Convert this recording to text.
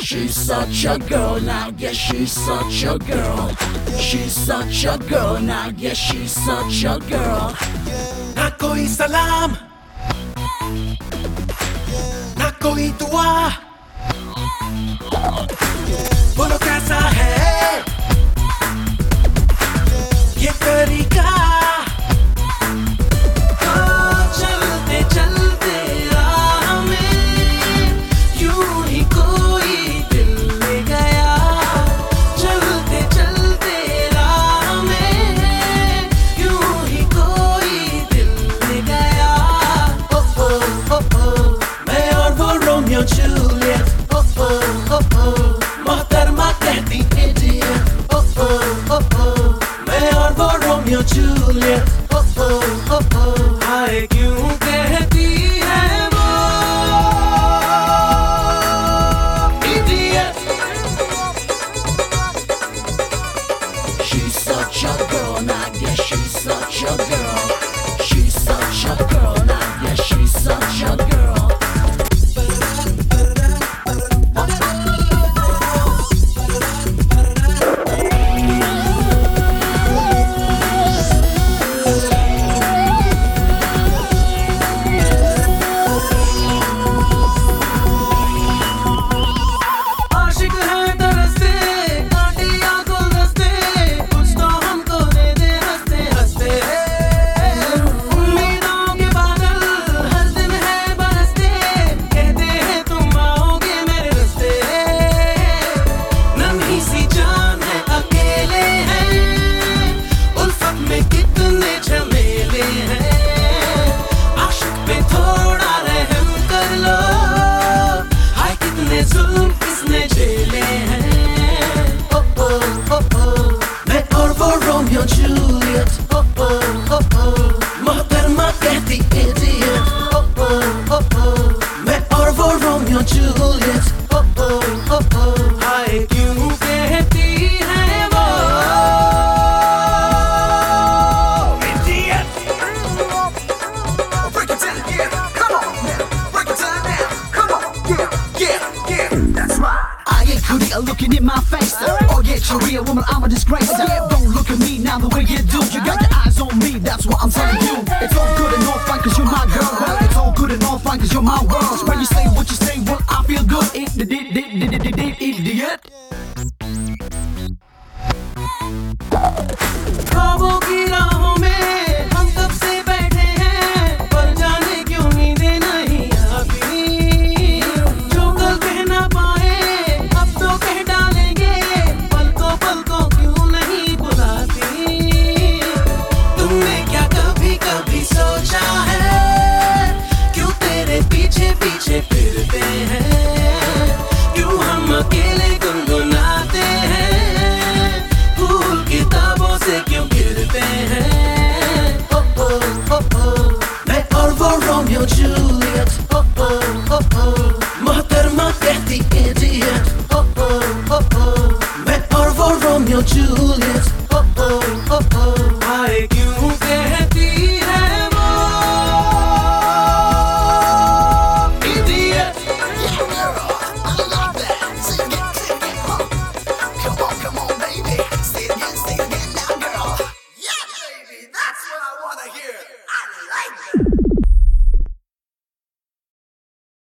She's such a girl now, yeah, she's such a girl. She's such a girl now, yeah, she's such a girl. ना कोई सलाम, ना कोई दुआ, बोलो कैसा है ये तरीका। चलते चलते राह में यूं ही कोई दिल ले गया। चलते चलते राह में यूं ही कोई दिल ले गया। ओ ओ ओ ओ मैं और वो रोमियो जूलियट। ओ ओ ओ ओ मोहतरमा कहती इडियट। ओ ओ ओ ओ मैं और वो रोमियो जूलियट। ओ ओ ओ ओ हाय क्यों कहती है वो idiot. She's such a girl now, yeah, she's such a girl. She's such a girl now, yeah, she's such a girl. आशिक है तरसते कांटिया गुलदस्ते, कुछ तो हमको दे दे हंसते हंसते। उम्मीदों के बादल हर दिन है बरसते, कहते हैं तुम आओगे मेरे रास्ते। नन्ही सी जान है अकेले हैं, उल्फत में कितने झमेले हैं। आशिक पे थोड़ा रहम कर लो, हाय कितने जुल्म किसने झेले हैं। ओ ओ ओ ओ मैं और वो रोमियो जूलियट। ओ ओ ओ ओ मोहतरमा कहती इडियट। ओ ओ ओ ओ मैं और वो रोमियो जूलियट। ओ ओ ओ ओ हाय क्यों कहती है वो idiot. Break it down, yeah, come on now. Break it down now, come on, yeah, that's right. I ain't good at looking in my face. Oh yeah, you're a real woman, I'm a disgrace. Yeah, don't look at me now the way you do. You got your eyes on me, that's what I'm telling you. It's all good and all fine cause you're my girl. Well, it's all good and all fine cause you're my world. When you say what you say, well, I feel good. Idiot. ख्वाबों की राहों में हम कब से बैठे हैं, पर जाने क्यों नींदें नहीं आती। जो कल कह ना पाए अब तो कह डालेंगे, पल को क्यों नहीं बुलाती। तुमने क्या कभी कभी सोचा है क्यों तेरे पीछे पीछे फिरते हैं।